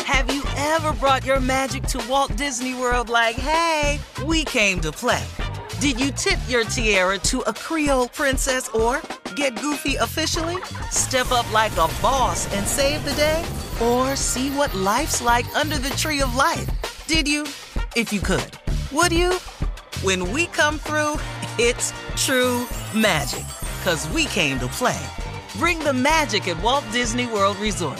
Have you ever brought your magic to Walt Disney World like, hey, we came to play? Did you tip your tiara to a Creole princess or get goofy officially? Step up like a boss and save the day? Or see what life's like under the tree of life? Did you? If you could. Would you? When we come through, it's true magic. 'Cause we came to play. Bring the magic at Walt Disney World Resort.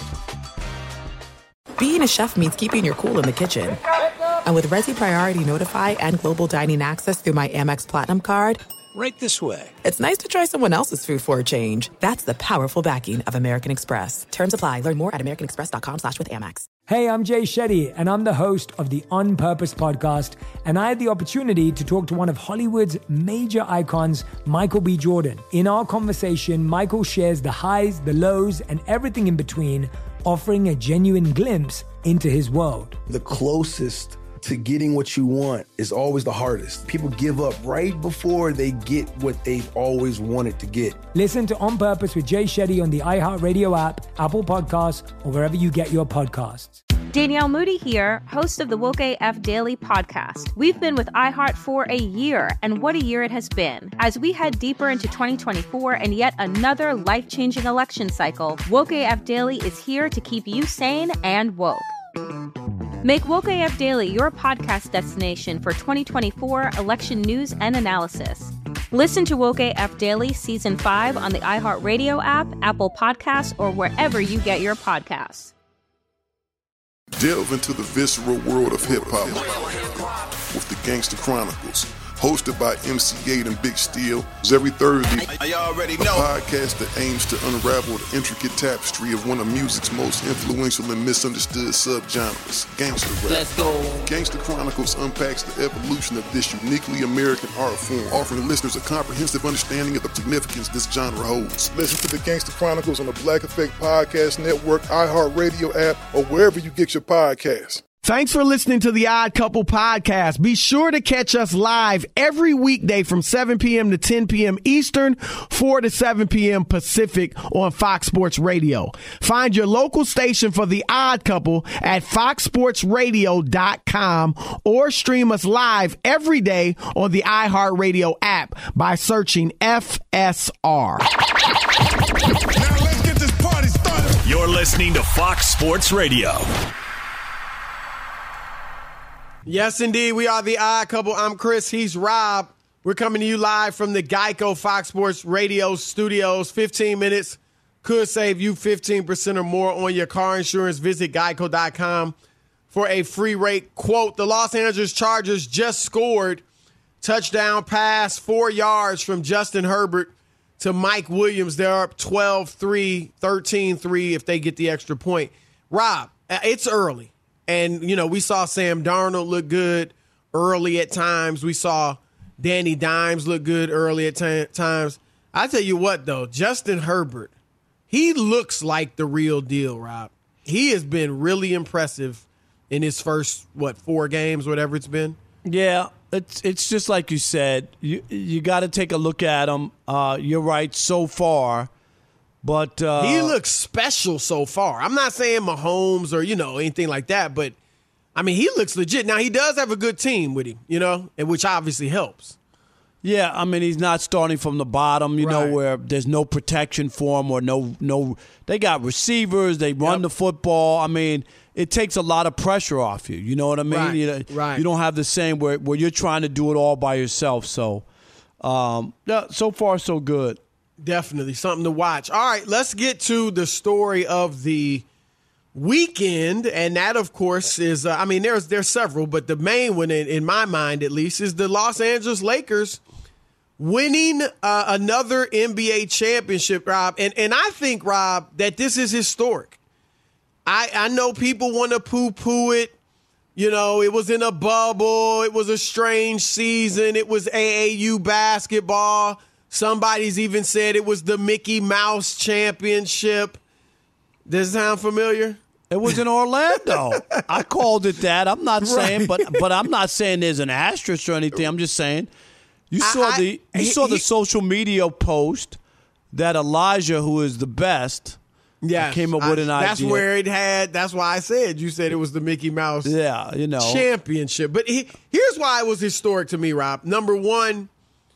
Being a chef means keeping your cool in the kitchen. And with Resi Priority Notify and Global Dining Access through my Amex Platinum card, right this way. It's nice to try someone else's food for a change. That's the powerful backing of American Express. Terms apply. Learn more at americanexpress.com/withAmex. Hey, I'm Jay Shetty, and I'm the host of the On Purpose podcast. And I had the opportunity to talk to one of Hollywood's major icons, Michael B. Jordan. In our conversation, Michael shares the highs, the lows, and everything in between, offering a genuine glimpse into his world. The closest to getting what you want is always the hardest. People give up right before they get what they've always wanted to get. Listen to On Purpose with Jay Shetty on the iHeartRadio app, Apple Podcasts, or wherever you get your podcasts. Danielle Moody here, host of the Woke AF Daily podcast. We've been with iHeart for a year, and what a year it has been. As we head deeper into 2024 and yet another life-changing election cycle, Woke AF Daily is here to keep you sane and woke. Make Woke AF Daily your podcast destination for 2024 election news and analysis. Listen to Woke AF Daily Season 5 on the iHeartRadio app, Apple Podcasts, or wherever you get your podcasts. Delve into the visceral world of hip-hop with the Gangsta Chronicles, hosted by MC8 and Big Steel. Every Thursday, a podcast that aims to unravel the intricate tapestry of one of music's most influential and misunderstood subgenres, gangsta rap. Let's go. Gangsta Chronicles unpacks the evolution of this uniquely American art form, offering listeners a comprehensive understanding of the significance this genre holds. Listen to the Gangsta Chronicles on the Black Effect Podcast Network, iHeartRadio app, or wherever you get your podcasts. Thanks for listening to the Odd Couple podcast. Be sure to catch us live every weekday from 7 p.m. to 10 p.m. Eastern, 4 to 7 p.m. Pacific on Fox Sports Radio. Find your local station for the Odd Couple at foxsportsradio.com or stream us live every day on the iHeartRadio app by searching FSR. Now let's get this party started. You're listening to Fox Sports Radio. Yes, indeed. We are the Odd Couple. I'm Chris. He's Rob. We're coming to you live from the Geico Fox Sports Radio studios. 15 minutes could save you 15% or more on your car insurance. Visit geico.com for a free rate quote. The Los Angeles Chargers just scored. Touchdown pass, 4 yards from Justin Herbert to Mike Williams. They're up 12-3, 13-3 if they get the extra point. Rob, it's early. And, you know, we saw Sam Darnold look good early at times. We saw Danny Dimes look good early at times. I tell you what, though, Justin Herbert, he looks like the real deal, Rob. He has been really impressive in his first, 4 games, whatever it's been. Yeah, it's just like you said. You got to take a look at him. You're right so far. But he looks special so far. I'm not saying Mahomes or, anything like that, but, I mean, he looks legit. Now, he does have a good team with him, and which obviously helps. Yeah, I mean, he's not starting from the bottom, where there's no protection for him or no. They got receivers. They run the football. I mean, it takes a lot of pressure off you. You know what I mean? Right. You don't have the same where you're trying to do it all by yourself. So, so far, so good. Definitely something to watch. All right, let's get to the story of the weekend, and that, of course, is there's several, but the main one, in my mind at least, is the Los Angeles Lakers winning another NBA championship, Rob. And I think, Rob, that this is historic. I know people want to poo-poo it. It was in a bubble. It was a strange season. It was AAU basketball. Somebody's even said it was the Mickey Mouse Championship. Does it sound familiar? It was in Orlando. I called it that. I'm not saying, but I'm not saying there's an asterisk or anything. I'm just saying you saw the social media post that Elijah, who is the best, Yeah, I came up with an idea. That's where it had. That's why I said you said it was the Mickey Mouse. Yeah, championship. But here's why it was historic to me, Rob. Number one,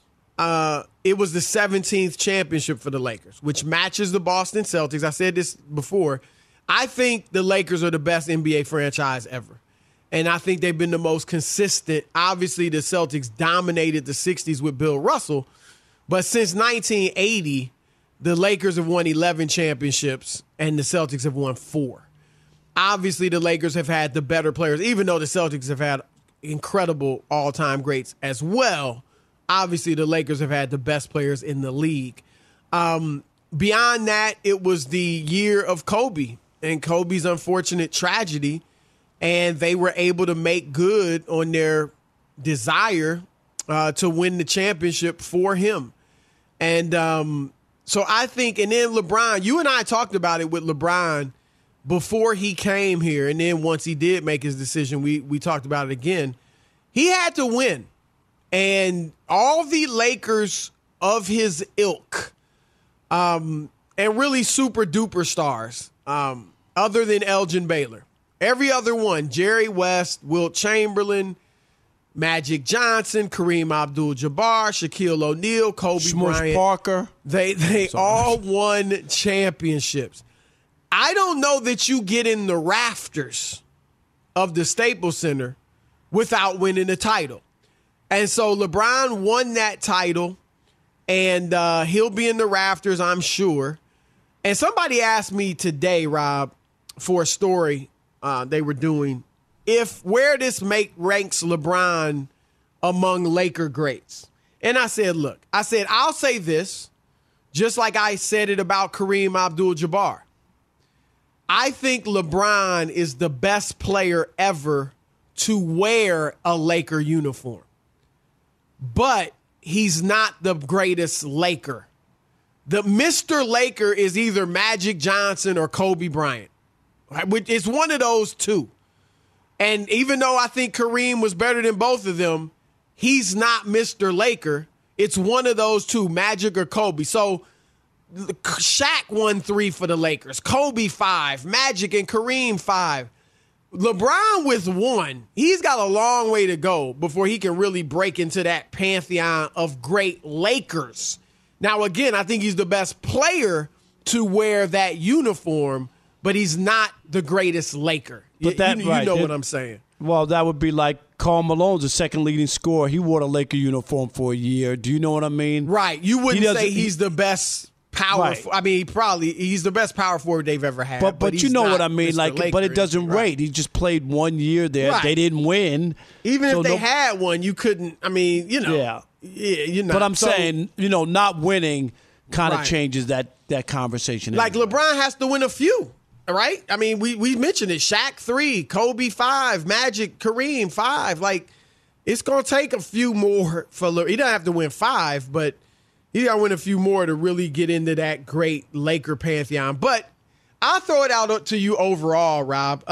it was the 17th championship for the Lakers, which matches the Boston Celtics. I said this before. I think the Lakers are the best NBA franchise ever. And I think they've been the most consistent. Obviously, the Celtics dominated the 60s with Bill Russell. But since 1980, the Lakers have won 11 championships and the Celtics have won 4. Obviously, the Lakers have had the better players, even though the Celtics have had incredible all-time greats as well. Obviously, the Lakers have had the best players in the league. Beyond that, it was the year of Kobe and Kobe's unfortunate tragedy, and they were able to make good on their desire to win the championship for him. And so I think, and then LeBron, you and I talked about it with LeBron before he came here, and then once he did make his decision, we talked about it again. He had to win. And all the Lakers of his ilk, and really super duper stars, other than Elgin Baylor, every other one, Jerry West, Wilt Chamberlain, Magic Johnson, Kareem Abdul-Jabbar, Shaquille O'Neal, Kobe Bryant, Parker, they all won championships. I don't know that you get in the rafters of the Staples Center without winning a title. And so LeBron won that title, and he'll be in the rafters, I'm sure. And somebody asked me today, Rob, for a story they were doing, where this ranks LeBron among Laker greats. And I said, look, I'll say this, just like I said it about Kareem Abdul-Jabbar. I think LeBron is the best player ever to wear a Laker uniform. But he's not the greatest Laker. The Mr. Laker is either Magic Johnson or Kobe Bryant. It's one of those two. And even though I think Kareem was better than both of them, he's not Mr. Laker. It's one of those two, Magic or Kobe. So Shaq won 3 for the Lakers, Kobe 5, Magic and Kareem 5. LeBron with 1, he's got a long way to go before he can really break into that pantheon of great Lakers. Now, again, I think he's the best player to wear that uniform, but he's not the greatest Laker. But you know what I'm saying. Well, that would be like Karl Malone's the second leading scorer. He wore the Laker uniform for a year. Do you know what I mean? Right. You wouldn't say he's the best power. Right. I mean, he's the best power forward they've ever had. But you know what I mean, Mr. Laker, but it doesn't rate. He just played 1 year there. Right. They didn't win. Even if they had one, you couldn't. I mean, Yeah. you know. But I'm saying, not winning kind of changes that conversation. Like anyway. LeBron has to win a few, right? I mean, we mentioned it. Shaq 3, Kobe 5, Magic, Kareem 5. Like, it's going to take a few more for he doesn't have to win 5, but he got to win a few more to really get into that great Laker pantheon. But I'll throw it out to you overall, Rob.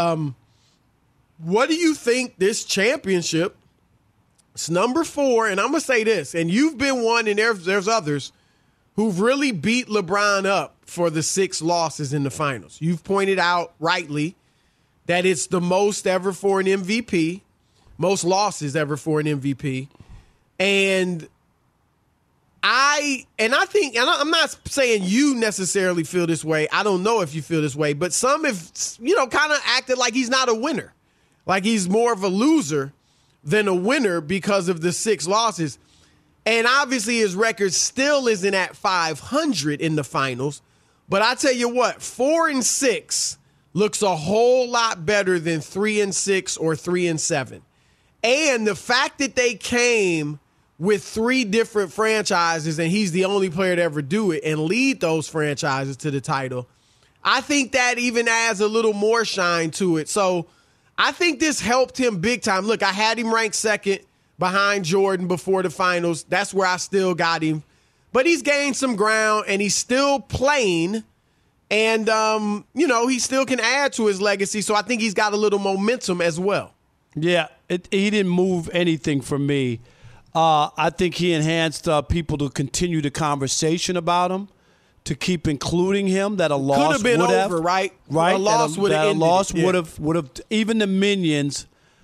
What do you think this championship? It's number 4, and I'm going to say this, and you've been one, and there's others who've really beat LeBron up for the 6 losses in the finals. You've pointed out rightly that it's the most ever for an MVP, most losses ever for an MVP. And I think, and I'm not saying you necessarily feel this way. I don't know if you feel this way, but some have, kind of acted like he's not a winner, like he's more of a loser than a winner because of the 6 losses. And obviously his record still isn't at 500 in the finals. But I tell you what, 4-6 looks a whole lot better than 3-6 or 3-7. And the fact that they came with 3 different franchises, and he's the only player to ever do it and lead those franchises to the title, I think that even adds a little more shine to it. So I think this helped him big time. Look, I had him ranked 2nd behind Jordan before the finals. That's where I still got him. But he's gained some ground, and he's still playing. And, he still can add to his legacy. So I think he's got a little momentum as well. Yeah, he didn't move anything for me. I think he enhanced people to continue the conversation about him, to keep including him that a loss could have been would over, right? Right. A loss would have ended. A loss would have even the Minions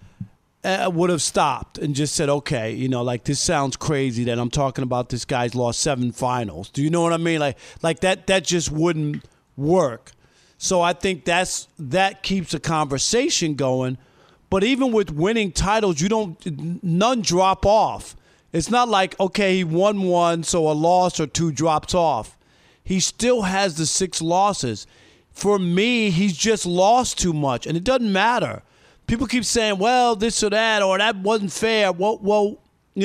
would have stopped and just said, okay, like this sounds crazy that I'm talking about this guy's lost 7 finals. Do you know what I mean? Like that just wouldn't work. So I think that keeps the conversation going. But even with winning titles, none drop off. It's not like, okay, he won one, so a loss or 2 drops off. He still has the 6 losses. For me, he's just lost too much, and it doesn't matter. People keep saying, well, this or that wasn't fair. Well,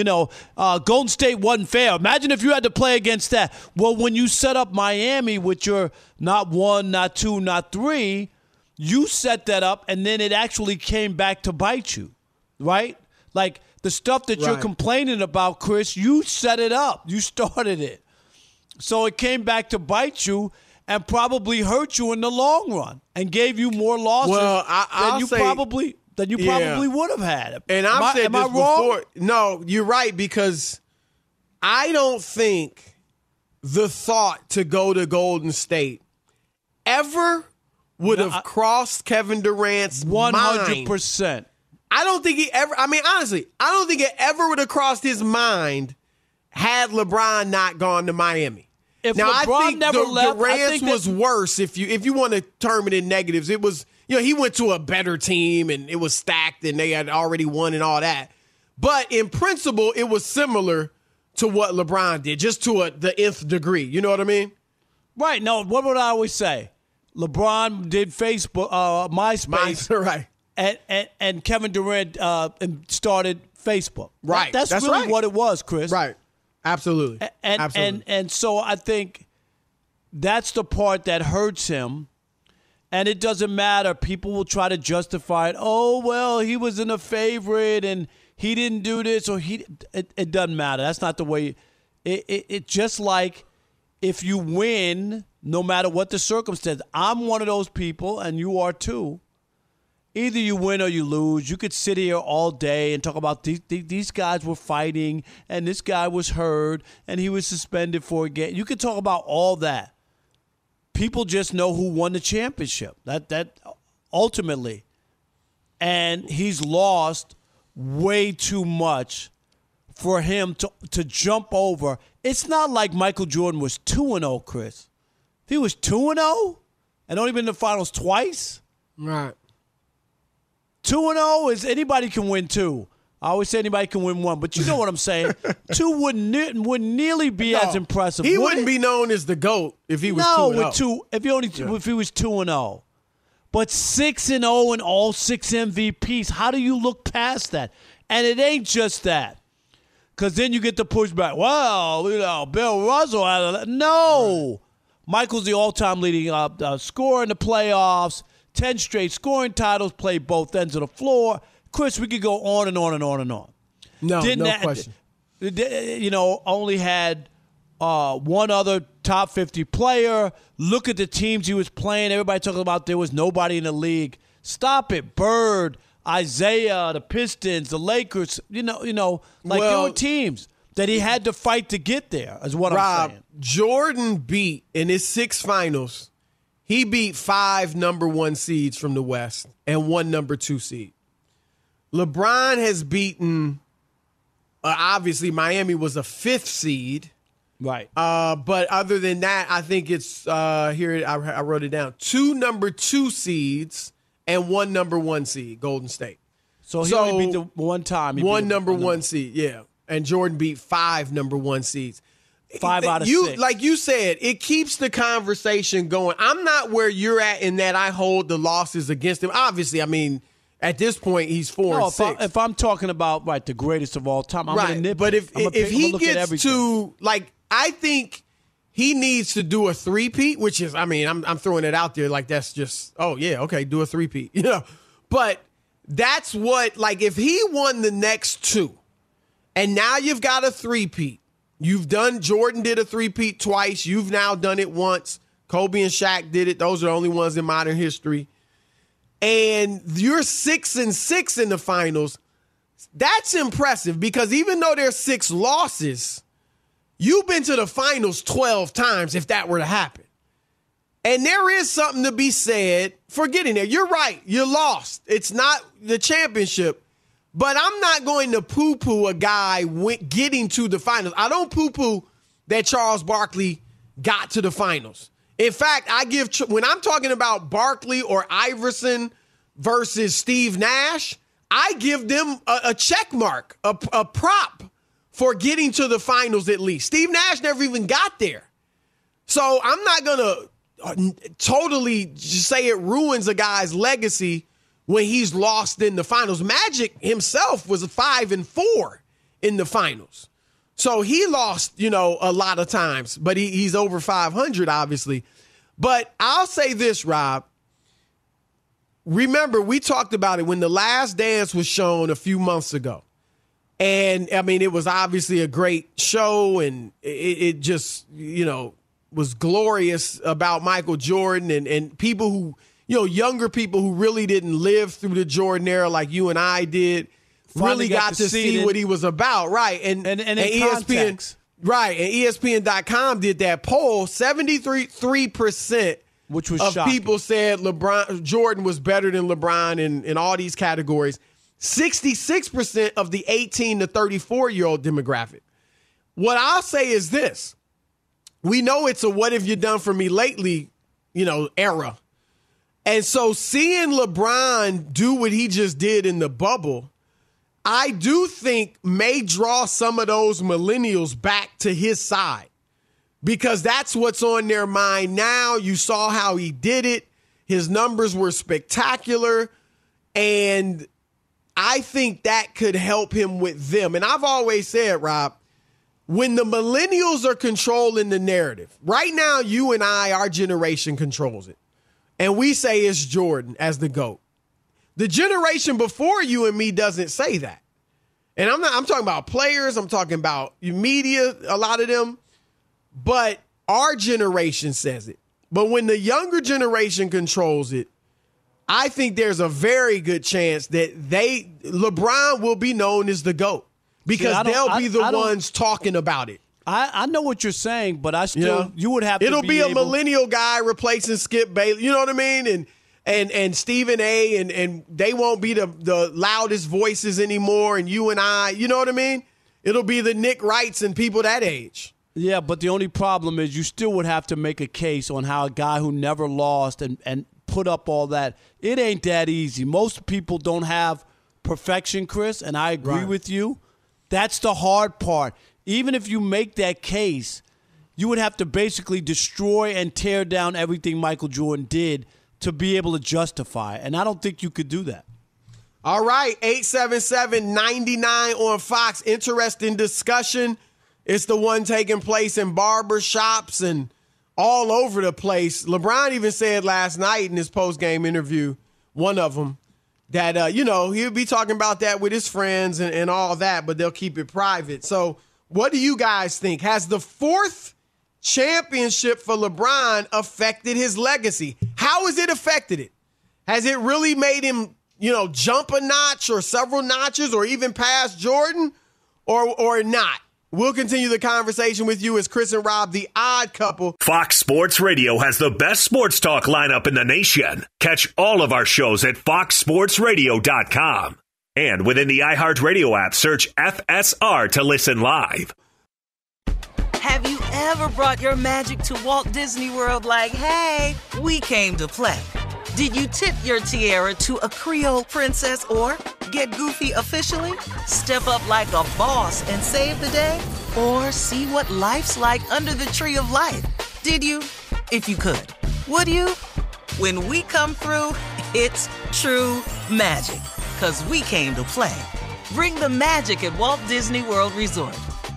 Golden State wasn't fair. Imagine if you had to play against that. Well, when you set up Miami with your not 1, not 2, not 3, you set that up, and then it actually came back to bite you, right? Like the stuff that you're complaining about, Chris, you set it up. You started it. So it came back to bite you and probably hurt you in the long run and gave you more losses than you probably would have had. And I've said this before. No, you're right, because I don't think the thought to go to Golden State ever would have crossed Kevin Durant's 100%. I don't think he ever, honestly, I don't think it ever would have crossed his mind had LeBron not gone to Miami. If now, LeBron I think never left, Durant's was worse if you want to term it in negatives. It was, he went to a better team and it was stacked and they had already won and all that. But in principle, it was similar to what LeBron did, just to the nth degree. You know what I mean? Right. No, what would I always say? LeBron did Facebook, MySpace. Right. And Kevin Durant started Facebook. Right. That's really right. what it was, Chris. Right. Absolutely. And so I think that's the part that hurts him. And it doesn't matter. People will try to justify it. Oh, well, he wasn't a favorite and he didn't do this or it doesn't matter. That's not the way. It just like if you win, no matter what the circumstance. I'm one of those people, and you are too. Either you win or you lose. You could sit here all day and talk about these guys were fighting and this guy was hurt and he was suspended for a game. You could talk about all that. People just know who won the championship. That ultimately. And he's lost way too much for him to jump over. It's not like Michael Jordan was 2-0, Chris. If he was 2-0 and only been in the finals twice. Right. 2-0 is anybody can win 2. I always say anybody can win 1, but you know what I'm saying. 2 wouldn't nearly be as impressive. He wouldn't be known as the GOAT if he was 2-0. With 2, if he was 2-0. But 6-0 and all 6 MVPs. How do you look past that? And it ain't just that. Because then you get the pushback. Well, Bill Russell had no. Michael's the all-time leading scorer in the playoffs. 10 straight scoring titles, played both ends of the floor. Chris, we could go on and on and on and on. No question. Only had one other top 50 player. Look at the teams he was playing. Everybody talking about there was nobody in the league. Stop it. Bird, Isaiah, the Pistons, the Lakers. There were teams that he had to fight to get there, is what I'm saying. Jordan beat, in his 6 finals, he beat 5 number 1 seeds from the West and 1 number 2 seed. LeBron has beaten, obviously, Miami was a 5th seed. Right. But other than that, I think it's, here, I wrote it down, 2 number 2 seeds and 1 number 1 seed, Golden State. So he only beat the one time. One number 1 seed, yeah. And Jordan beat 5 number 1 seeds. 5 out of 6. Like you said, it keeps the conversation going. I'm not where you're at in that I hold the losses against him. Obviously, at this point, he's 4-6. If I'm talking about the greatest of all time, I'm going to nip. But if he gets to I think he needs to do a 3-peat, which is, I'm throwing it out there like that's just, oh yeah, okay, do a 3-peat, But that's what, if he won the next 2, and now you've got a 3-peat. Jordan did a 3-peat twice. You've now done it once. Kobe and Shaq did it. Those are the only ones in modern history. And you're 6-6 in the finals. That's impressive because even though there's 6 losses, You've been to the finals 12 times if that were to happen. And there is something to be said for getting there. You're right. You lost. It's not the championship. But I'm not going to poo-poo a guy getting to the finals. I don't poo-poo that Charles Barkley got to the finals. In fact, when I'm talking about Barkley or Iverson versus Steve Nash, I give them a check mark, a prop for getting to the finals at least. Steve Nash never even got there. So I'm not going to totally just say it ruins a guy's legacy when he's lost in the finals. Magic himself was 5-4 in the finals. So he lost, a lot of times, but he's over 500, obviously. But I'll say this, Rob. Remember, we talked about it when The Last Dance was shown a few months ago. And, it was obviously a great show, and it just, was glorious about Michael Jordan and people who, younger people who really didn't live through the Jordan era like you and I did, really got to see what he was about, right? And ESPN, right? And ESPN.com did that poll. 73% which was of shocking. People said Jordan was better than LeBron in all these categories. 66% of the 18 to 34-year-old demographic. What I'll say is this. We know it's a what have you done for me lately, era. And so seeing LeBron do what he just did in the bubble, I do think may draw some of those millennials back to his side because that's what's on their mind now. You saw how he did it. His numbers were spectacular. And I think that could help him with them. And I've always said, Rob, when the millennials are controlling the narrative, right now, you and I, our generation controls it. And we say it's Jordan as the GOAT. The generation before you and me doesn't say that. And I'm talking about players. I'm talking about media, a lot of them. But our generation says it. But when the younger generation controls it, I think there's a very good chance that LeBron will be known as the GOAT because they'll be the ones talking about it. I know what you're saying, but I still you would have to. It'll be a millennial guy replacing Skip Bayless. You know what I mean? And Stephen A. and they won't be the loudest voices anymore. And you and I, you know what I mean? It'll be the Nick Wrights and people that age. Yeah, but the only problem is you still would have to make a case on how a guy who never lost and put up all that. It ain't that easy. Most people don't have perfection, Chris, and I agree with you. That's the hard part. Even if you make that case, you would have to basically destroy and tear down everything Michael Jordan did to be able to justify it. And I don't think you could do that. All right, 877-99 on Fox. Interesting discussion. It's the one taking place in barber shops and all over the place. LeBron even said last night in his post-game interview, one of them, that, he'll be talking about that with his friends and all that, but they'll keep it private. So what do you guys think? Has the fourth championship for LeBron affected his legacy? How has it affected it? Has it really made him, jump a notch or several notches or even past Jordan or not? We'll continue the conversation with you as Chris and Rob, the odd couple. Fox Sports Radio has the best sports talk lineup in the nation. Catch all of our shows at foxsportsradio.com. And within the iHeartRadio app, search FSR to listen live. Have you ever brought your magic to Walt Disney World like, hey, we came to play? Did you tip your tiara to a Creole princess or get goofy officially? Step up like a boss and save the day? Or see what life's like under the tree of life? Did you? If you could. Would you? When we come through, it's true magic. 'Cause we came to play. Bring the magic at Walt Disney World Resort.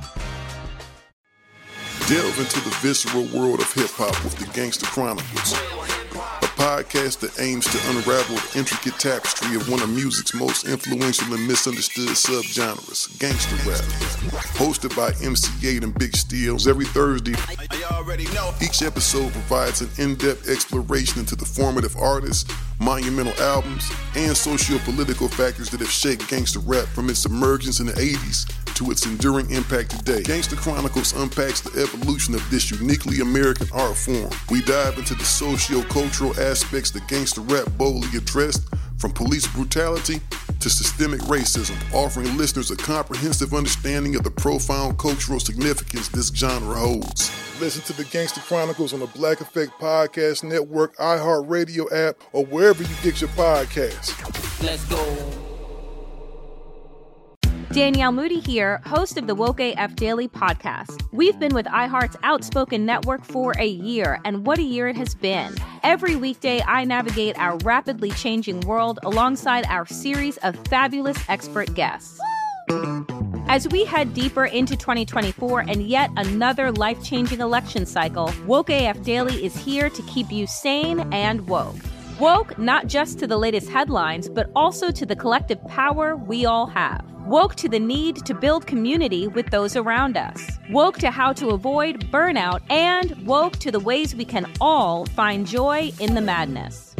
Delve into the visceral world of hip-hop with the Gangster Chronicles, a podcast that aims to unravel the intricate tapestry of one of music's most influential and misunderstood subgenres, gangster rap. Hosted by MC8 and Big Steel every Thursday. Each episode provides an in-depth exploration into the formative artists, monumental albums, and socio-political factors that have shaped gangster rap from its emergence in the 80s to its enduring impact today. Gangsta Chronicles unpacks the evolution of this uniquely American art form. We dive into the socio-cultural aspects that gangsta rap boldly addressed, from police brutality to systemic racism, offering listeners a comprehensive understanding of the profound cultural significance this genre holds. Listen to the Gangsta Chronicles on the Black Effect Podcast Network, iHeartRadio app, or wherever you get your podcasts. Let's go. Danielle Moody here, host of the Woke AF Daily podcast. We've been with iHeart's Outspoken Network for a year, and what a year it has been. Every weekday, I navigate our rapidly changing world alongside our series of fabulous expert guests. As we head deeper into 2024 and yet another life-changing election cycle, Woke AF Daily is here to keep you sane and woke. Woke not just to the latest headlines, but also to the collective power we all have. Woke to the need to build community with those around us. Woke to how to avoid burnout, and woke to the ways we can all find joy in the madness.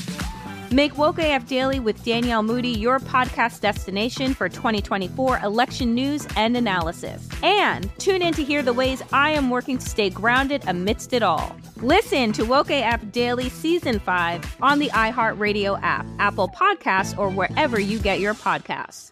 Make Woke AF Daily with Danielle Moody your podcast destination for 2024 election news and analysis. And tune in to hear the ways I am working to stay grounded amidst it all. Listen to Woke AF Daily Season 5 on the iHeartRadio app, Apple Podcasts, or wherever you get your podcasts.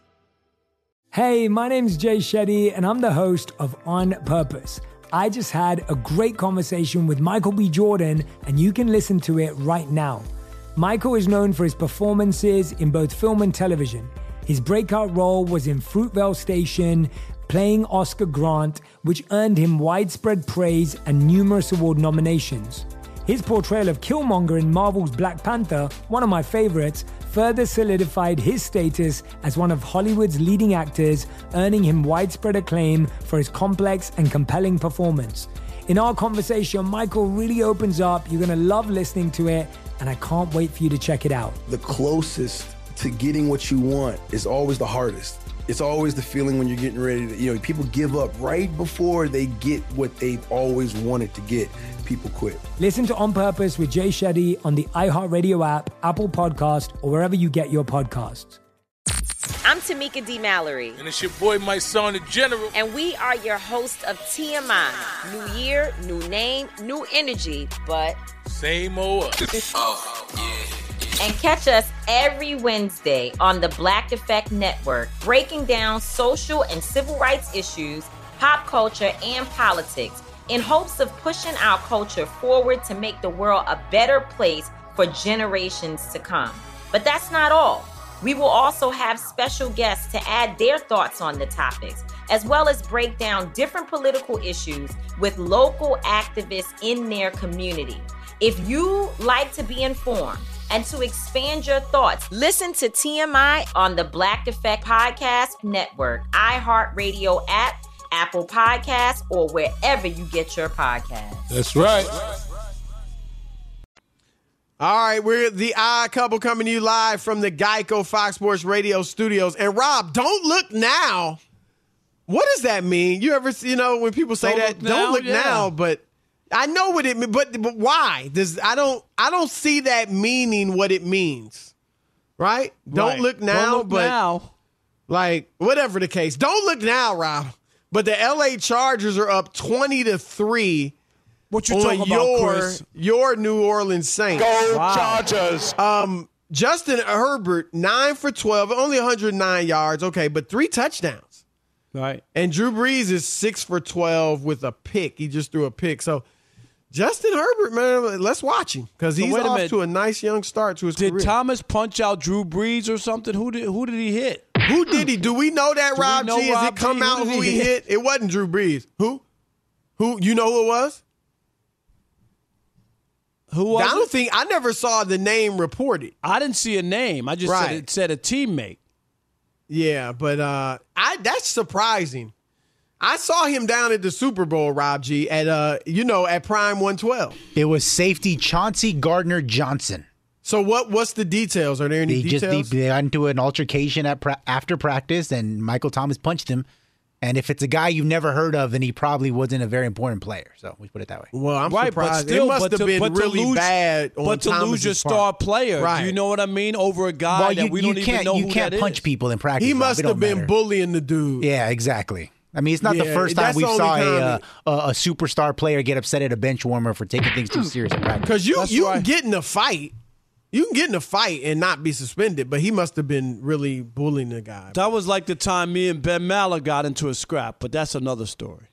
Hey, my name's Jay Shetty, and I'm the host of On Purpose. I just had a great conversation with Michael B. Jordan, and you can listen to it right now. Michael is known for his performances in both film and television. His breakout role was in Fruitvale Station, playing Oscar Grant, which earned him widespread praise and numerous award nominations. His portrayal of Killmonger in Marvel's Black Panther, one of my favorites, further solidified his status as one of Hollywood's leading actors, earning him widespread acclaim for his complex and compelling performance. In our conversation, Michael really opens up. You're going to love listening to it, and I can't wait for you to check it out. The closest to getting what you want is always the hardest. It's always the feeling when you're getting ready to, people give up right before they get what they've always wanted to get. People quit. Listen to On Purpose with Jay Shetty on the iHeartRadio app, Apple Podcast, or wherever you get your podcasts. I'm Tamika D. Mallory. And it's your boy, my son, the General. And we are your hosts of TMI. New year, new name, new energy, but same old us. Oh, yeah. And catch us every Wednesday on the Black Effect Network, breaking down social and civil rights issues, pop culture, and politics, in hopes of pushing our culture forward to make the world a better place for generations to come. But that's not all. We will also have special guests to add their thoughts on the topics, as well as break down different political issues with local activists in their community. If you like to be informed and to expand your thoughts, listen to TMI on the Black Effect Podcast Network, iHeartRadio app, Apple Podcasts, or wherever you get your podcasts. That's right. All right, we're the Odd Couple coming to you live from the Geico Fox Sports Radio studios. And Rob, don't look now. What does that mean? You ever, when people say don't look now, but I know what it means. But why? I don't see that meaning what it means. Right? Don't look now, don't look now. Like whatever the case. Don't look now, Rob. But the LA Chargers are up 20-3. What you talking about, Chris? Your New Orleans Saints. Go Chargers. Justin Herbert, 9 for 12, only 109 yards. Okay, but 3 touchdowns. Right. And Drew Brees is 6 for 12 with a pick. He just threw a pick. So Justin Herbert, man, let's watch him because he's off to a nice young start to his career. Did Thomas punch out Drew Brees or something? Who did he hit? Who did he? Do we know that, Rob G? Has it come out who he hit? It wasn't Drew Brees. Who? You know who it was? Who was I never saw the name reported. I didn't see a name. I just said a teammate. Yeah, but that's surprising. I saw him down at the Super Bowl, Rob G, at Prime 112. It was safety Chauncey Gardner-Johnson. So what's the details? Are there any details? They got into an altercation after practice, and Michael Thomas punched him, And if it's a guy you've never heard of, then he probably wasn't a very important player. So we put it that way. Well, I'm right, surprised. But still, it must have been really bad on But to lose your star player, right. do you know what I mean? Over a guy that we don't even know who that is. You can't punch people in practice. He must have been bullying the dude. Yeah, exactly. I mean, it's not the first time we saw a superstar player get upset at a bench warmer for taking things too serious in practice. Because you can get in a fight. You can get in a fight and not be suspended, but he must have been really bullying the guy. That was like the time me and Ben Maller got into a scrap, but that's another story.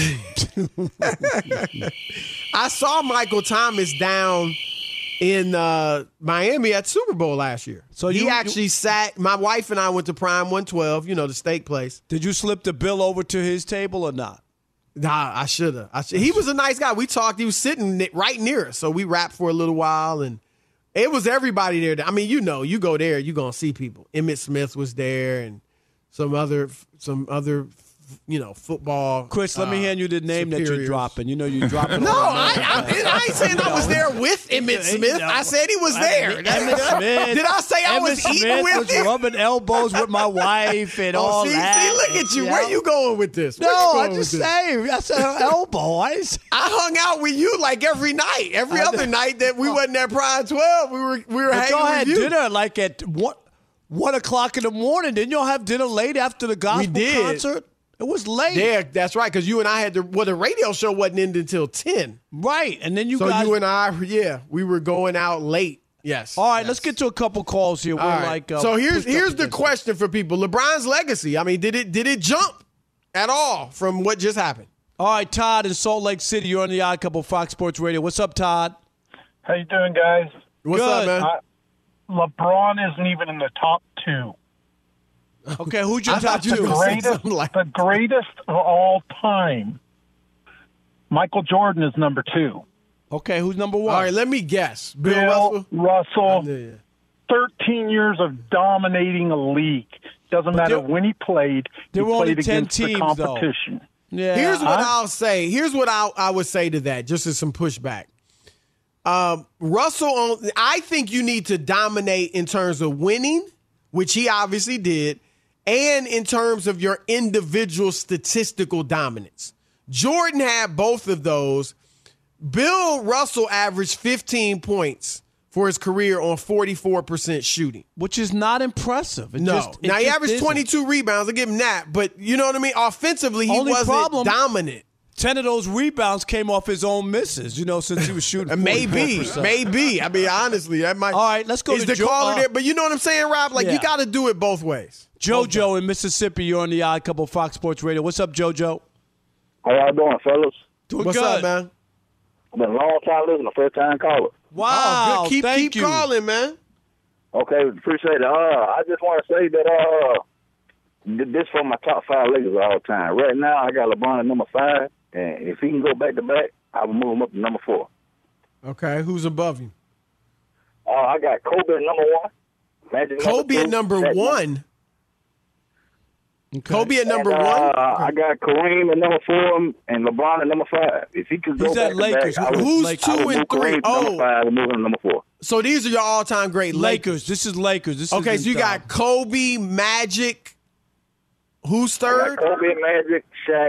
I saw Michael Thomas down in Miami at Super Bowl last year. So he actually sat. My wife and I went to Prime 112, the steak place. Did you slip the bill over to his table or not? Nah, I should have. He was a nice guy. We talked. He was sitting right near us, so we rapped for a little while, and it was everybody there. I mean, you go there, you're going to see people. Emmitt Smith was there and some other football. Chris, let me hand you the name that you're dropping. You're dropping. No, I ain't saying I was there with Emmitt Smith. I said he was there. Emmitt Smith. Did I say I was eating with him? Rubbing elbows with my wife and all that. See, look at you. Where you going with this? No, I just say I said an elbow. I hung out with you like every night. Every other night that we wasn't at Prime 12, we were hanging y'all had with you. Dinner like at 1 o'clock in the morning. Didn't y'all have dinner late after the gospel concert? It was late. Yeah, that's right, because you and I had the radio show wasn't ending until 10. Right, and then you and I, we were going out late. Yes. All right, let's get to a couple calls here. So here's the question for people. LeBron's legacy, I mean, did it jump at all from what just happened? All right, Todd in Salt Lake City. You're on the Odd Couple Fox Sports Radio. What's up, Todd? How you doing, guys? What's up, man? LeBron isn't even in the top 2. Okay, who's your top 2? The greatest of all time. Michael Jordan is number 2. Okay, who's number 1? All right, let me guess. Bill Russell. 13 years of dominating a league. Doesn't matter when he played. There were only 10 teams, the competition. Though. Yeah. Here's what I'll say. Here's what I would say to that, just as some pushback. Russell, I think you need to dominate in terms of winning, which he obviously did, and in terms of your individual statistical dominance. Jordan had both of those. Bill Russell averaged 15 points for his career on 44% shooting. Which is not impressive. He averaged 22 rebounds. I'll give him that. But you know what I mean? Offensively, he wasn't dominant. 10 of those rebounds came off his own misses, since he was shooting. Maybe. I mean, honestly, that might. All right, let's go to the caller there. But you know what I'm saying, Rob? You got to do it both ways. JoJo in Mississippi, you're on the Odd Couple Fox Sports Radio. What's up, JoJo? How y'all doing, fellas? What's up, man? I've been a long time listening, first time caller. Wow, good. Keep calling, man. Okay, appreciate it. I just want to say that this for my top 5 Lakers of all time. Right now, I got LeBron at number 5, and if he can go back to back, I will move him up to number 4. Okay, who's above you? I got Kobe at number 1. Magic Kobe at number 1. Okay. Kobe at number 1. I got Kareem at number 4 and LeBron at number 5. If he could go back to back, who's 2 and 3? Number 5 and move him to number 4. So these are your all-time great Lakers. This is Lakers. So you got Kobe, Magic. Who's third? Kobe, Magic, Shaq,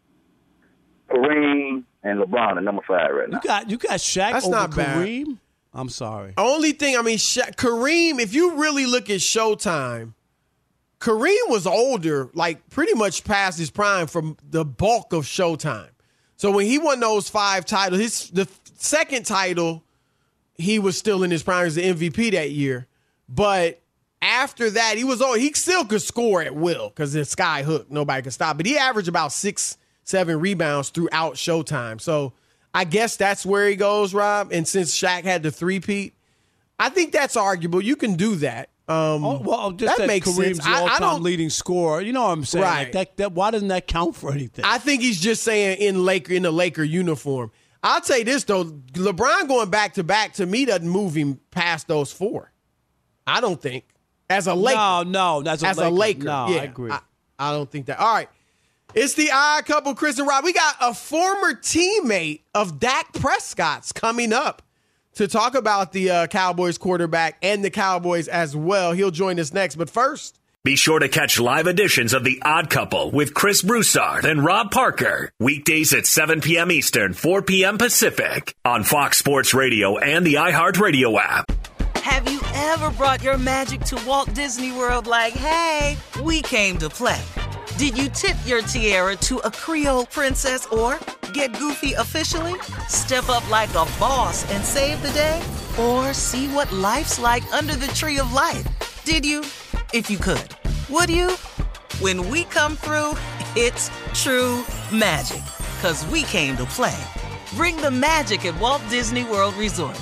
Kareem, and LeBron at number 5 right now. You got Shaq That's over not Kareem? Bad. I'm sorry. Only thing, Kareem, if you really look at Showtime, Kareem was older, like pretty much past his prime from the bulk of Showtime. So when he won those 5 titles, the second title, he was still in his prime. He was the MVP that year. But after that, he still could score at will because it's sky hook. Nobody could stop. But he averaged about 6-7 rebounds throughout Showtime. So I guess that's where he goes, Rob. And since Shaq had the 3-peat, I think that's arguable. You can do that. Just that makes Kareem's the all-time leading scorer. You know what I'm saying? Right. Like that, why doesn't that count for anything? I think he's just saying in the Laker uniform. I'll tell you this, though. LeBron going back-to-back, to me, doesn't move him past those 4. I don't think. As a Laker. No. As a Laker. No, yeah, I agree. I don't think that. All right. It's the Odd Couple, Chris and Rob. We got a former teammate of Dak Prescott's coming up to talk about the Cowboys quarterback and the Cowboys as well. He'll join us next. But first, Be sure to catch live editions of The Odd Couple with Chris Broussard and Rob Parker. Weekdays at 7 p.m. Eastern, 4 p.m. Pacific on Fox Sports Radio and the iHeartRadio app. Have you ever brought your magic to Walt Disney World like, hey, we came to play? Did you tip your tiara to a Creole princess or get goofy officially? Step up like a boss and save the day? Or see what life's like under the tree of life? Did you? If you could. Would you? When we come through, it's true magic. 'Cause we came to play. Bring the magic at Walt Disney World Resort.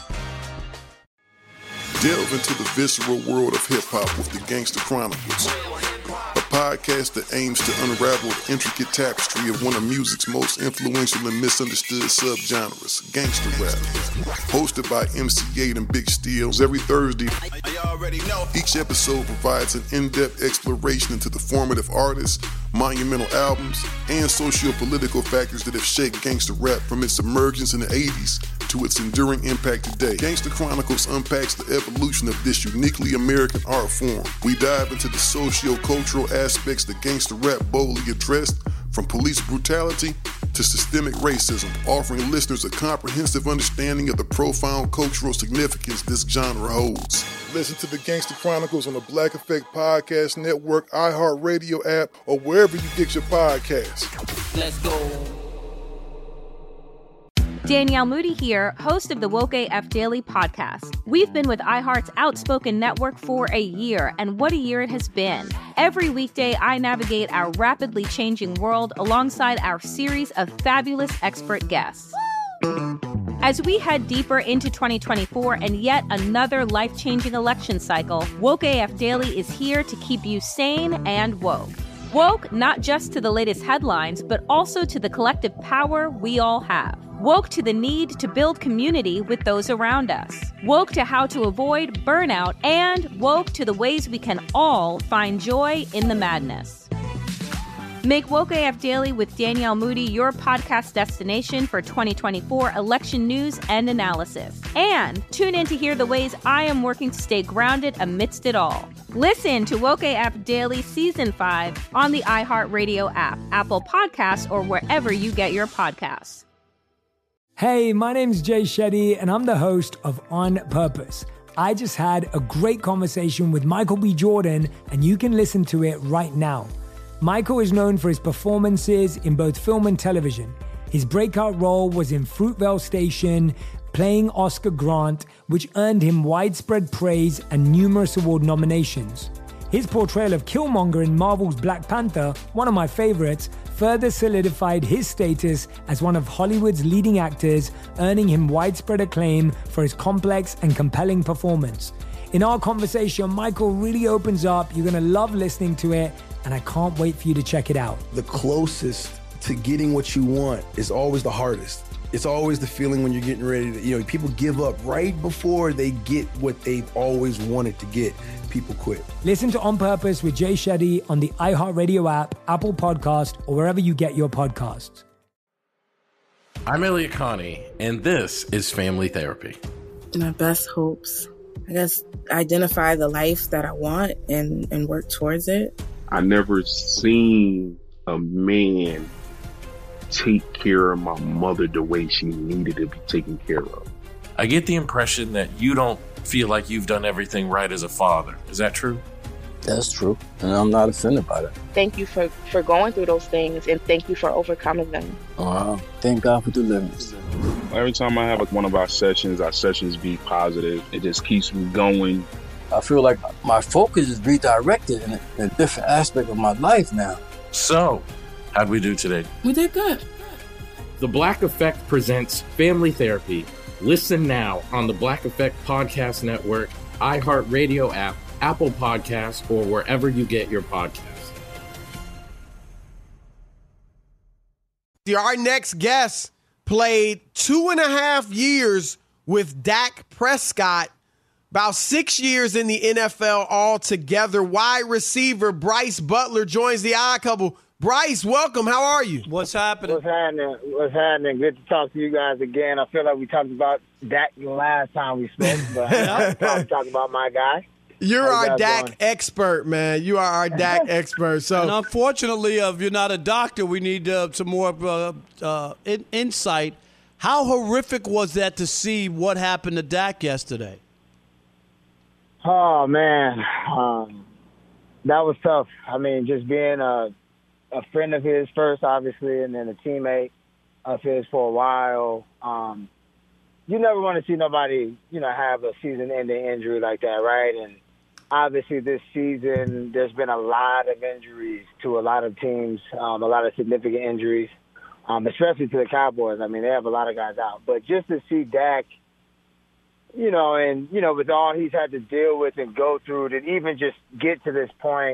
Delve into the visceral world of hip-hop with the Gangster Chronicles, a podcast that aims to unravel the intricate tapestry of one of music's most influential and misunderstood subgenres, gangster rap. Hosted by MC8 and Big Steels every Thursday, each episode provides an in-depth exploration into the formative artists, monumental albums, and socio-political factors that have shaped gangster rap from its emergence in the 80s to its enduring impact today. Gangster Chronicles unpacks the evolution of this uniquely American art form. We dive into the socio-cultural aspects that gangster rap boldly addressed, from police brutality to systemic racism, offering listeners a comprehensive understanding of the profound cultural significance this genre holds. Listen to the Gangster Chronicles on the Black Effect Podcast Network, iHeartRadio app, or wherever you get your podcasts. Let's go. Danielle Moody here, host of the Woke AF Daily podcast. We've been with iHeart's Outspoken Network for a year, and what a year it has been. Every weekday, I navigate our rapidly changing world alongside our series of fabulous expert guests. As we head deeper into 2024 and yet another life-changing election cycle, Woke AF Daily is here to keep you sane and woke. Woke not just to the latest headlines, but also to the collective power we all have. Woke to the need to build community with those around us. Woke to how to avoid burnout, and woke to the ways we can all find joy in the madness. Make Woke AF Daily with Danielle Moody your podcast destination for 2024 election news and analysis. And tune in to hear the ways I am working to stay grounded amidst it all. Listen to Woke AF Daily Season 5 on the iHeartRadio app, Apple Podcasts, or wherever you get your podcasts. Hey, my name's Jay Shetty, and I'm the host of On Purpose. I just had a great conversation with Michael B. Jordan, and you can listen to it right now. Michael is known for his performances in both film and television. His breakout role was in Fruitvale Station, playing Oscar Grant, which earned him widespread praise and numerous award nominations. His portrayal of Killmonger in Marvel's Black Panther, one of my favorites, further solidified his status as one of Hollywood's leading actors, earning him widespread acclaim for his complex and compelling performance. In our conversation, Michael really opens up. You're going to love listening to it, and I can't wait for you to check it out. The closest to getting what you want is always the hardest. It's always the feeling when you're getting ready to, people give up right before they get what they've always wanted to get. People quit. Listen to On Purpose with Jay Shetty on the iHeartRadio app, Apple Podcast, or wherever you get your podcasts. I'm Elliot Connie, and this is Family Therapy. My best hopes, I guess, identify the life that I want and work towards it. I never seen a man take care of my mother the way she needed to be taken care of. I get the impression that you don't feel like you've done everything right as a father. Is that true? That's true, and I'm not offended by that. Thank you for going through those things, and thank you for overcoming them. Wow. Thank God for deliverance. Every time I have one of our sessions be positive. It just keeps me going. I feel like my focus is redirected in a different aspect of my life now. So, how'd we do today? We did good. The Black Effect presents Family Therapy. Listen now on the Black Effect Podcast Network, iHeartRadio app, Apple Podcasts, or wherever you get your podcasts. Our next guest played 2.5 years with Dak Prescott, about 6 years in the NFL altogether. Wide receiver Bryce Butler joins the Odd Couple. Bryce, welcome. How are you? What's happening? What's happening? Good to talk to you guys again. I feel like we talked about Dak the last time we spoke, but I'm probably talking about my guy. You're our Dak expert, man. You are our Dak expert. So, and unfortunately, if you're not a doctor, we need some more insight. How horrific was that to see what happened to Dak yesterday? Oh, man. That was tough. I mean, just being a friend of his first, obviously, and then a teammate of his for a while. You never want to see nobody, have a season-ending injury like that, right? And obviously this season there's been a lot of injuries to a lot of teams, a lot of significant injuries, especially to the Cowboys. I mean, they have a lot of guys out. But just to see Dak, and, with all he's had to deal with and go through to even just get to this point,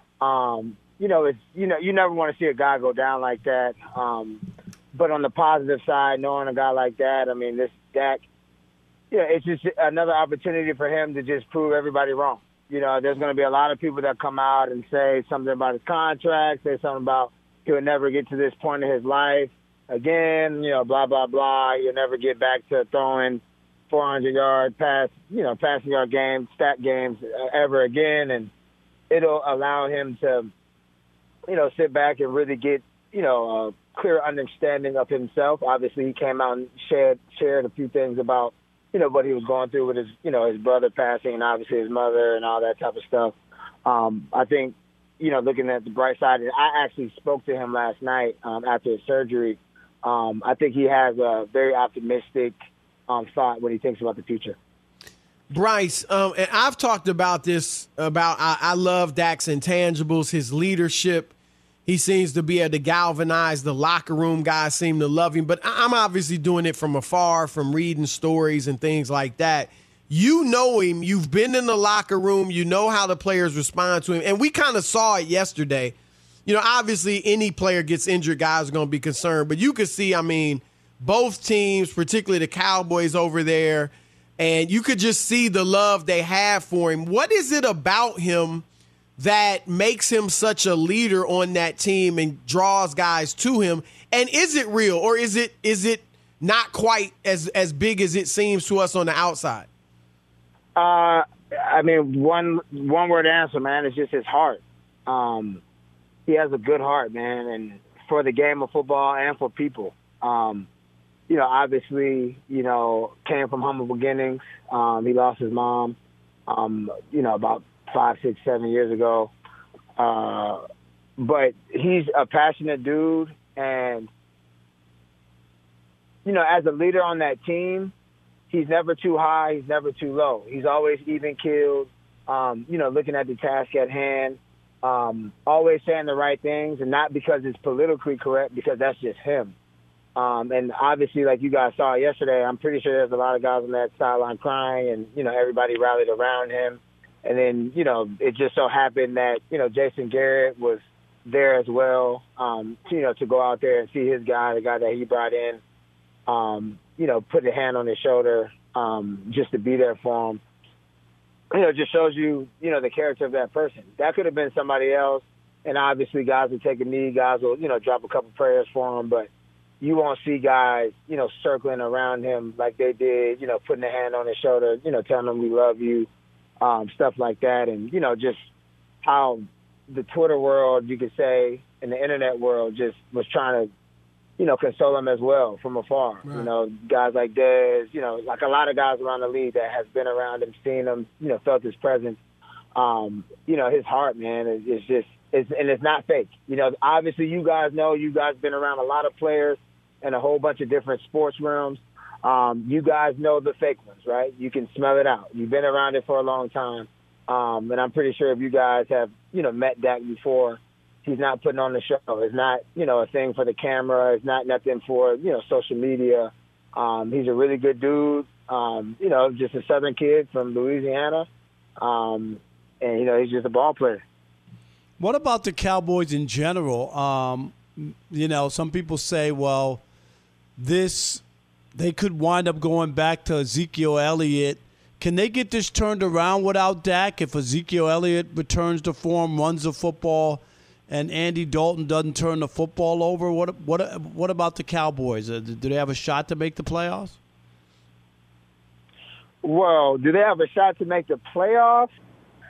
it's, you never want to see a guy go down like that. But on the positive side, knowing a guy like that, I mean, this Dak, it's just another opportunity for him to just prove everybody wrong. There's going to be a lot of people that come out and say something about his contract, say something about he'll never get to this point in his life again, blah, blah, blah. You'll never get back to throwing 400-yard passing yard games, stat games ever again. And it'll allow him to, sit back and really get, a clear understanding of himself. Obviously, he came out and shared a few things about, what he was going through with his, his brother passing and obviously his mother and all that type of stuff. I think, looking at the bright side, I actually spoke to him last night after his surgery. I think he has a very optimistic thought when he thinks about the future. Bryce, and I've talked about this, I love Dak's intangibles, his leadership. He seems to be able to galvanize the locker room. Guys seem to love him. But I'm obviously doing it from afar, from reading stories and things like that. You know him. You've been in the locker room. You know how the players respond to him. And we kind of saw it yesterday. Obviously any player gets injured, guys are going to be concerned. But you could see, both teams, particularly the Cowboys over there, and you could just see the love they have for him. What is it about him that makes him such a leader on that team and draws guys to him? And is it real, or is it not quite as big as it seems to us on the outside? One word answer, man, is just his heart. He has a good heart, man, and for the game of football and for people. Obviously, came from humble beginnings. He lost his mom, about 5, 6, 7 years ago. But he's a passionate dude. And, as a leader on that team, he's never too high. He's never too low. He's always even-keeled, looking at the task at hand, always saying the right things, and not because it's politically correct, because that's just him. And obviously, like you guys saw yesterday, I'm pretty sure there's a lot of guys on that sideline crying, and, everybody rallied around him. And then, it just so happened that, Jason Garrett was there as well, to go out there and see his guy, the guy that he brought in, put a hand on his shoulder just to be there for him. It just shows you, the character of that person. That could have been somebody else, and obviously guys will take a knee, guys will, drop a couple prayers for him, but you won't see guys, circling around him like they did, putting a hand on his shoulder, telling him we love you. Stuff like that, and just how the Twitter world, you could say, and the internet world just was trying to, console him as well from afar. Right. Guys like Dez, like a lot of guys around the league that has been around him, seen him, felt his presence. His heart, man, is just, and it's not fake. Obviously, you guys been around a lot of players in a whole bunch of different sports realms. You guys know the fake ones, right? You can smell it out. You've been around it for a long time. And I'm pretty sure if you guys have, met Dak before, he's not putting on the show. It's not, a thing for the camera. It's not nothing for, social media. He's a really good dude, just a Southern kid from Louisiana. And, he's just a ball player. What about the Cowboys in general? Some people say, well, they could wind up going back to Ezekiel Elliott. Can they get this turned around without Dak if Ezekiel Elliott returns to form, runs the football, and Andy Dalton doesn't turn the football over? What about the Cowboys? Do they have a shot to make the playoffs? Well, do they have a shot to make the playoffs?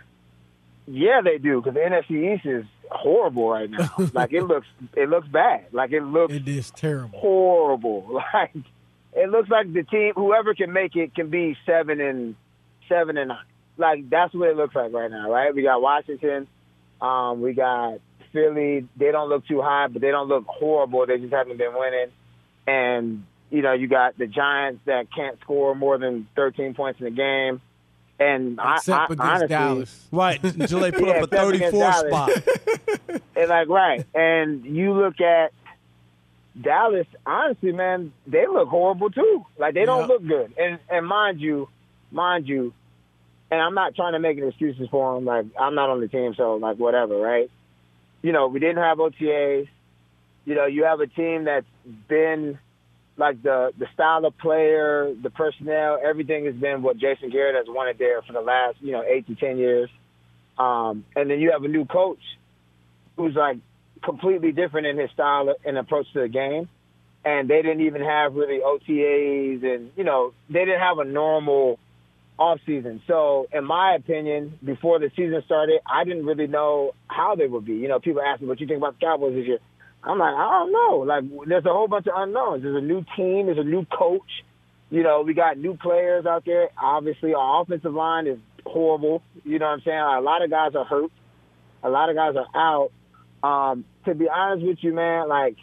Yeah, they do, because the NFC East is horrible right now. Like, it looks bad. Like, it is terrible, horrible. Like, it looks like the team, whoever can make it, can be 7-9. Like, that's what it looks like right now, right? We got Washington, we got Philly. They don't look too high, but they don't look horrible. They just haven't been winning. And you got the Giants that can't score more than 13 points in a game. And except against honestly, Dallas. Right, until they put up a 34 spot. And right. And you look at Dallas, honestly, man, they look horrible too. Like, they don't look good. And mind you, and I'm not trying to make any excuses for them. Like, I'm not on the team, so, like, whatever, right? We didn't have OTAs. You have a team that's been, like, the style of player, the personnel, everything has been what Jason Garrett has wanted there for the last, 8 to 10 years. And then you have a new coach who's, like, completely different in his style and approach to the game. And they didn't even have really OTAs and, they didn't have a normal offseason. So, in my opinion, before the season started, I didn't really know how they would be. People ask me, what you think about the Cowboys this year? I'm like, I don't know. Like, there's a whole bunch of unknowns. There's a new team. There's a new coach. We got new players out there. Obviously, our offensive line is horrible. You know what I'm saying? A lot of guys are hurt. A lot of guys are out. To be honest with you, man, like,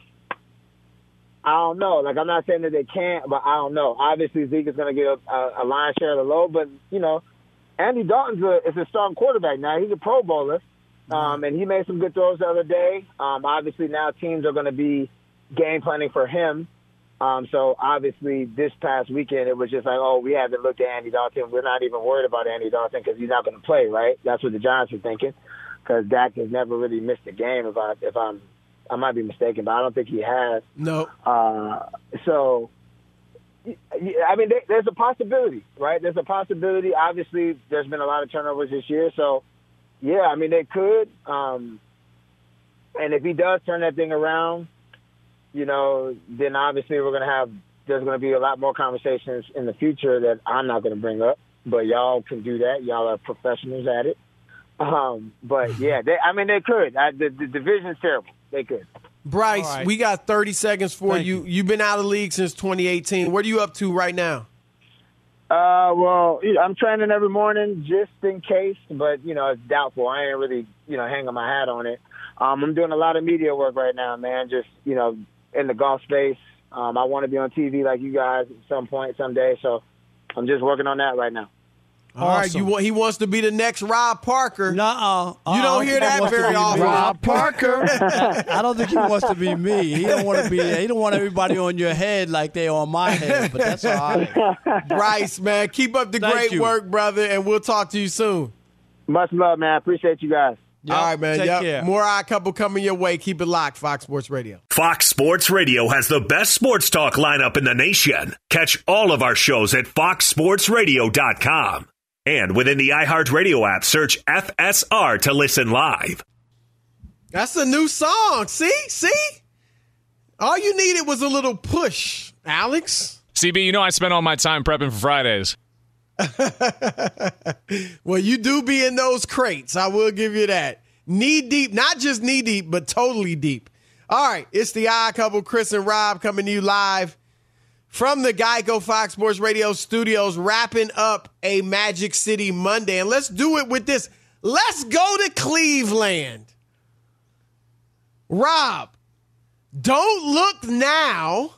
I don't know. Like, I'm not saying that they can't, but I don't know. Obviously, Zeke is going to get a lion's share of the load, but, Andy Dalton's is a starting quarterback now. He's a Pro Bowler. And he made some good throws the other day. Obviously, now teams are going to be game planning for him. So, obviously, this past weekend, it was just like, we haven't looked at Andy Dalton. We're not even worried about Andy Dalton because he's not going to play, right? That's what the Giants are thinking, because Dak has never really missed a game. I might be mistaken, but I don't think he has. No. So, I mean, there's a possibility, right? There's a possibility. Obviously, there's been a lot of turnovers this year, so. Yeah, I mean, they could. And if he does turn that thing around, then obviously there's going to be a lot more conversations in the future that I'm not going to bring up. But y'all can do that. Y'all are professionals at it. But, yeah, they could. The division's terrible. They could. Bryce, we got 30 seconds for you. You've been out of the league since 2018. What are you up to right now? Well, I'm training every morning just in case, but, it's doubtful. I ain't really, hanging my hat on it. I'm doing a lot of media work right now, man, just, in the golf space. I want to be on TV like you guys at some point, someday, so I'm just working on that right now. All right, he wants to be the next Rob Parker. Nuh-uh. You don't hear that very often. Rob Parker. I don't think he wants to be me. He don't want to be. He don't want everybody on your head like they on my head. But that's all right. Bryce, man, keep up the great work, brother, and we'll talk to you soon. Much love, man. I appreciate you guys. Yep, all right, man. Take care. More Odd Couple coming your way. Keep it locked. Fox Sports Radio. Fox Sports Radio has the best sports talk lineup in the nation. Catch all of our shows at foxsportsradio.com. And within the iHeartRadio app, search FSR to listen live. That's a new song. See? All you needed was a little push, Alex. CB, I spent all my time prepping for Fridays. Well, you do be in those crates. I will give you that. Knee deep, not just knee deep, but totally deep. All right, it's the Odd Couple, Chris and Rob, coming to you live from the Geico Fox Sports Radio studios, wrapping up a Magic City Monday. And let's do it with this. Let's go to Cleveland. Rob, don't look now,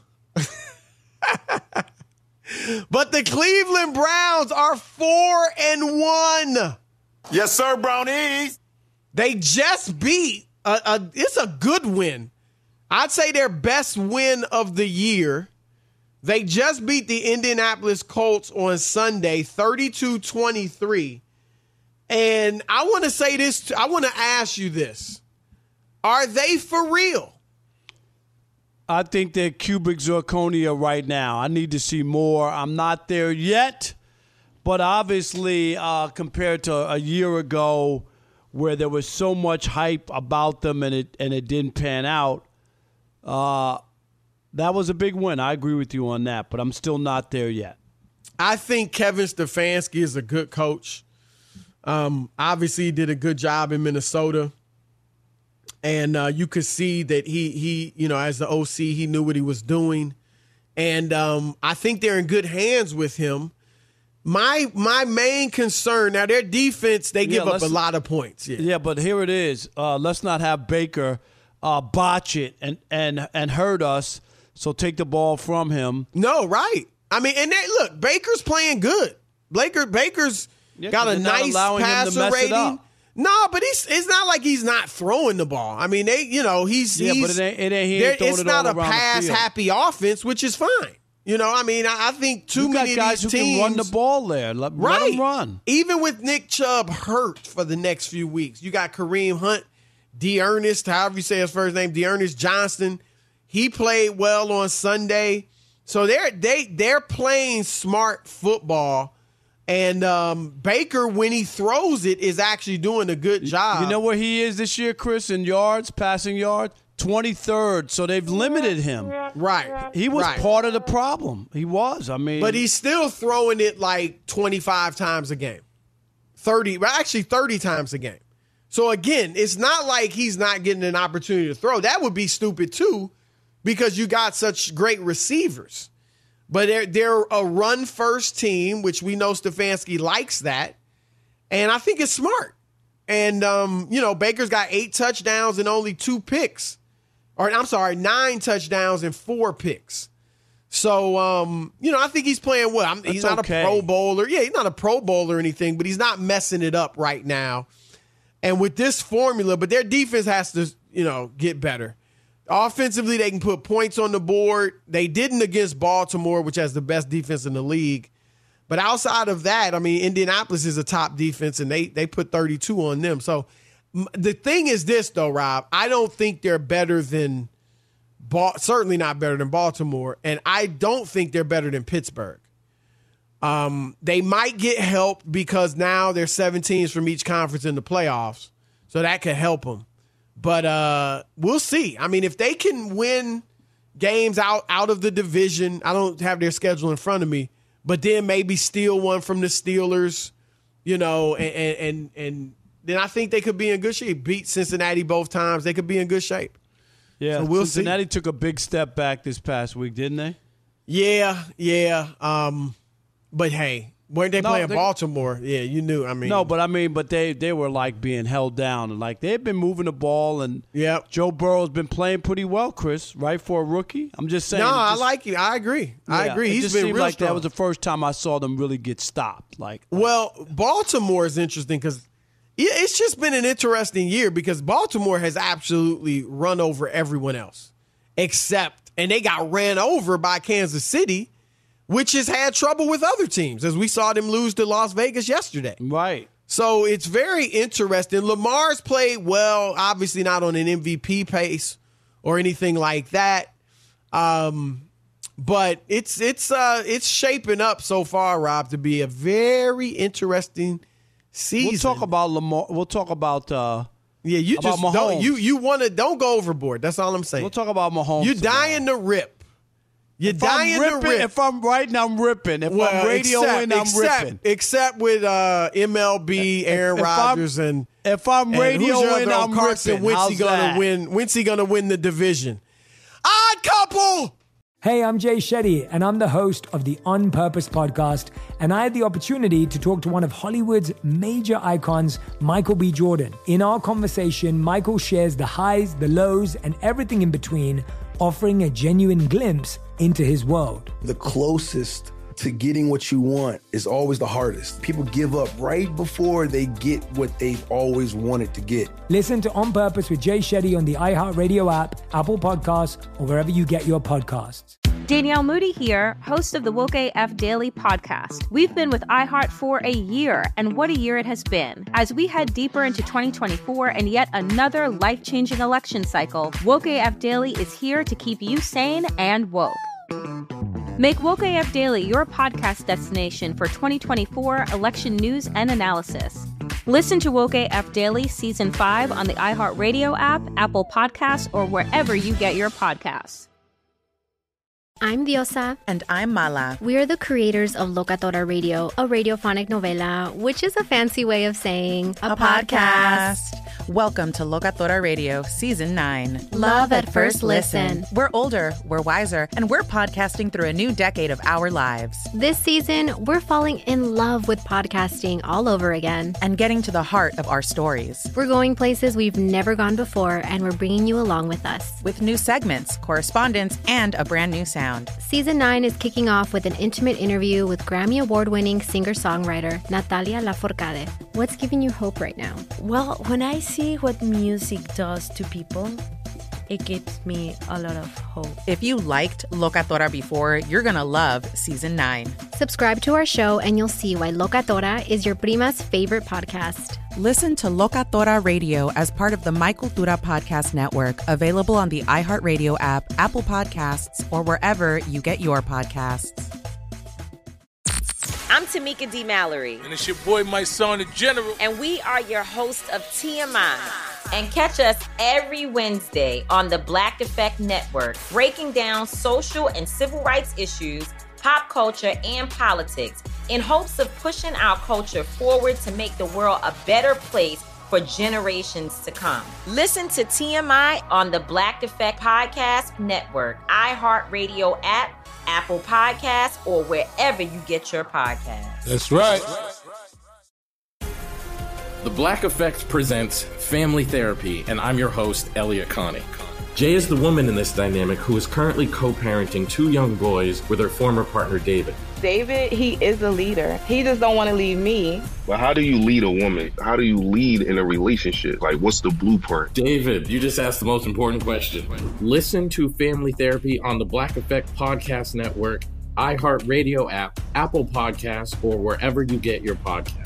but the Cleveland Browns are 4-1. Yes, sir, Brownies. They just beat, it's a good win. I'd say their best win of the year. They just beat the Indianapolis Colts on Sunday, 32-23. And I want to say this, I want to ask you this. Are they for real? I think they're cubic zirconia right now. I need to see more. I'm not there yet. But obviously, compared to a year ago where there was so much hype about them and it didn't pan out, that was a big win. I agree with you on that, but I'm still not there yet. I think Kevin Stefanski is a good coach. Obviously, he did a good job in Minnesota. And you could see that he, as the OC, he knew what he was doing. And I think they're in good hands with him. My main concern, now their defense, they give up a lot of points. Yeah, but here it is. Let's not have Baker botch it and hurt us. So take the ball from him. No, right. I mean, and look, Baker's playing good. Baker's got a nice passer rating. No, but it's not like he's not throwing the ball. I mean, he's but it's not a pass-happy offense, which is fine. I mean, I think too many guys of these teams who can run the ball there. Let them run. Even with Nick Chubb hurt for the next few weeks, you got Kareem Hunt, D'Ernest, however you say his first name, D'Ernest Johnson. He played well on Sunday, so they're playing smart football. And Baker, when he throws it, is actually doing a good job. You know where he is this year, Chris, in yards, passing yards? 23rd, so they've limited him. Right. He was part of the problem. He was. I mean. But he's still throwing it like 25 times a game. 30 times a game. So, again, it's not like he's not getting an opportunity to throw. That would be stupid, too, because you got such great receivers. But they're a run-first team, which we know Stefanski likes that. And I think it's smart. And, Baker's got 8 touchdowns and only 2 picks. Or, 9 touchdowns and 4 picks. So, I think he's playing well. He's not a Pro Bowler. Yeah, he's not a Pro Bowler or anything, but he's not messing it up right now. And with this formula, but their defense has to, get better. Offensively, they can put points on the board. They didn't against Baltimore, which has the best defense in the league. But outside of that, I mean, Indianapolis is a top defense, and they put 32 on them. So the thing is this, though, Rob. I don't think they're better than certainly not better than Baltimore, and I don't think they're better than Pittsburgh. They might get help because now there's 7 teams from each conference in the playoffs, so that could help them. But we'll see. I mean, if they can win games out of the division, I don't have their schedule in front of me, but then maybe steal one from the Steelers, and then I think they could be in good shape. Beat Cincinnati both times. They could be in good shape. Yeah, so we'll Cincinnati see. took a big step back this past week, didn't they? Yeah. But hey, weren't they playing Baltimore? Yeah, you knew. I mean, no, but they were like being held down, and like they've been moving the ball, and Joe Burrow's been playing pretty well, Chris. Right for a rookie, I'm just saying. No, I like it. I agree. He's been real strong. That was the first time I saw them really get stopped. Well, Baltimore is interesting because it's just been an interesting year because Baltimore has absolutely run over everyone else, and they got ran over by Kansas City, which has had trouble with other teams, as we saw them lose to Las Vegas yesterday. Right. So it's very interesting. Lamar's played well, obviously not on an MVP pace or anything like that. But it's shaping up so far, Rob, to be a very interesting season. We'll talk about Lamar. We'll talk about you about just Mahomes. don't go overboard. That's all I'm saying. We'll talk about Mahomes. You're dying to rip. You're dying to rip. If I'm writing, I'm ripping. If I'm radioing, I'm ripping. Except with MLB, Aaron Rodgers, and if I'm radioing, I'm Carson ripping. Wentz gonna win. When's he gonna win the division? Odd couple. Hey, I'm Jay Shetty, and I'm the host of the On Purpose podcast. And I had the opportunity to talk to one of Hollywood's major icons, Michael B. Jordan. In our conversation, Michael shares the highs, the lows, and everything in between, offering a genuine glimpse into his world. The closest to getting what you want is always the hardest. People give up right before they get what they've always wanted to get. Listen to On Purpose with Jay Shetty on the iHeartRadio app, Apple Podcasts, or wherever you get your podcasts. Danielle Moody here, host of the Woke AF Daily podcast. We've been with iHeart for a year, and what a year it has been. As we head deeper into 2024 and yet another life-changing election cycle, Woke AF Daily is here to keep you sane and woke. Make Woke AF Daily your podcast destination for 2024 election news and analysis. Listen to Woke AF Daily Season 5 on the iHeartRadio app, Apple Podcasts, or wherever you get your podcasts. I'm Diosa. And I'm Mala. We are the creators of Locatora Radio, a radiophonic novela, which is a fancy way of saying a podcast. Welcome to Locatora Radio, Season 9. Love at first listen. We're older, we're wiser, and we're podcasting through a new decade of our lives. This season, we're falling in love with podcasting all over again. And getting to the heart of our stories. We're going places we've never gone before, and we're bringing you along with us. With new segments, correspondence, and a brand new sound. Season 9 is kicking off with an intimate interview with Grammy Award-winning singer-songwriter Natalia Lafourcade. What's giving you hope right now? Well, when I see what music does to people, it gives me a lot of hope. If you liked Locatora before, you're going to love Season 9. Subscribe to our show and you'll see why Locatora is your prima's favorite podcast. Listen to Locatora Radio as part of the My Cultura Podcast Network, available on the iHeartRadio app, Apple Podcasts, or wherever you get your podcasts. I'm Tamika D. Mallory. And it's your boy, my son, the General. And we are your hosts of TMI. And catch us every Wednesday on the Black Effect Network, breaking down social and civil rights issues, pop culture, and politics, in hopes of pushing our culture forward to make the world a better place for generations to come. Listen to TMI on the Black Effect Podcast Network, iHeartRadio app, Apple Podcasts, or wherever you get your podcasts. That's right. The Black Effect presents Family Therapy, and I'm your host, Elliot Connie. Jay is the woman in this dynamic who is currently co-parenting 2 young boys with her former partner, David. David, he is a leader. He just don't want to leave me. But how do you lead a woman? How do you lead in a relationship? Like, what's the blueprint? David, you just asked the most important question. Listen to Family Therapy on the Black Effect Podcast Network, iHeartRadio app, Apple Podcasts, or wherever you get your podcasts.